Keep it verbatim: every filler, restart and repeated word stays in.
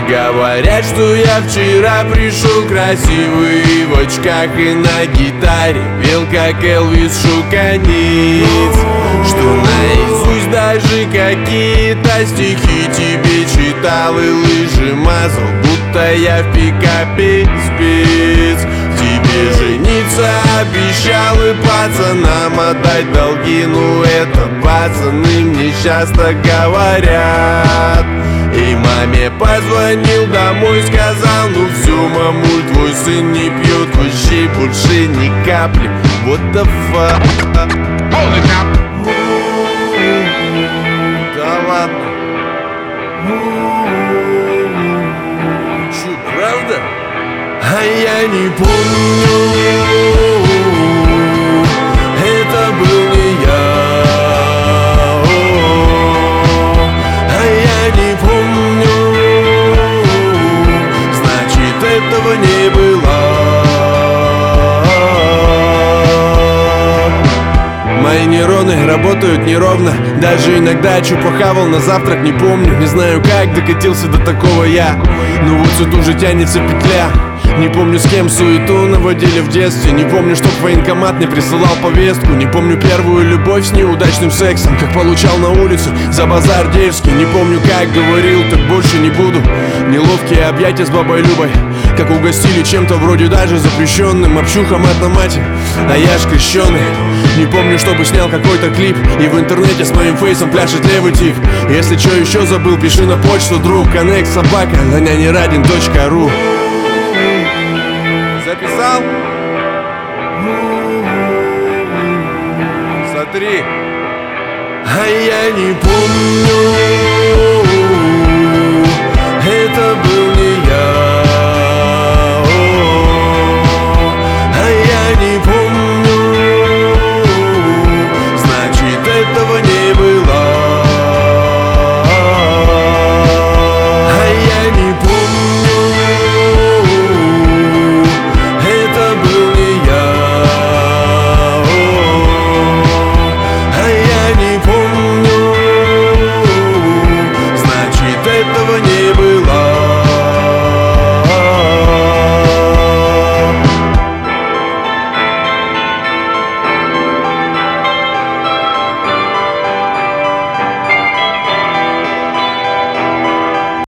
говорят, что я вчера пришел красивый, в очках и на гитаре пел, как Элвис Шуканиц, что наизусть даже какие-то стихи тебе читал и лыжи мазал, будто я в пикапе спец. Тебе жениться обещал и пацанам отдать долги, ну это пацаны мне часто говорят. И маме позвонил домой, сказал: ну все, мамуль, твой сын не пьет вообще больше ни капли. What the fuck? Да ладно. Че, правда? А я не помню, это был не я. А я не помню, значит этого не было. Мои нейроны работают неровно, даже иногда чё похавал на завтрак не помню. Не знаю, как докатился до такого я, но вот все тут же тянется петля. Не помню, с кем суету наводили в детстве. Не помню, чтоб военкомат не присылал повестку. Не помню первую любовь с неудачным сексом, как получал на улице за базар дерзкий. Не помню, как говорил, так больше не буду. Неловкие объятия с бабой Любой, как угостили чем-то вроде даже запрещенным. Общуха, мать на мате, а я ж крещеный. Не помню, чтобы снял какой-то клип и в интернете с моим фейсом пляшет левый тип. Если что еще забыл, пиши на почту, друг. Коннект собака ланянирадин точка ру. Записал? Смотри. А я не помню,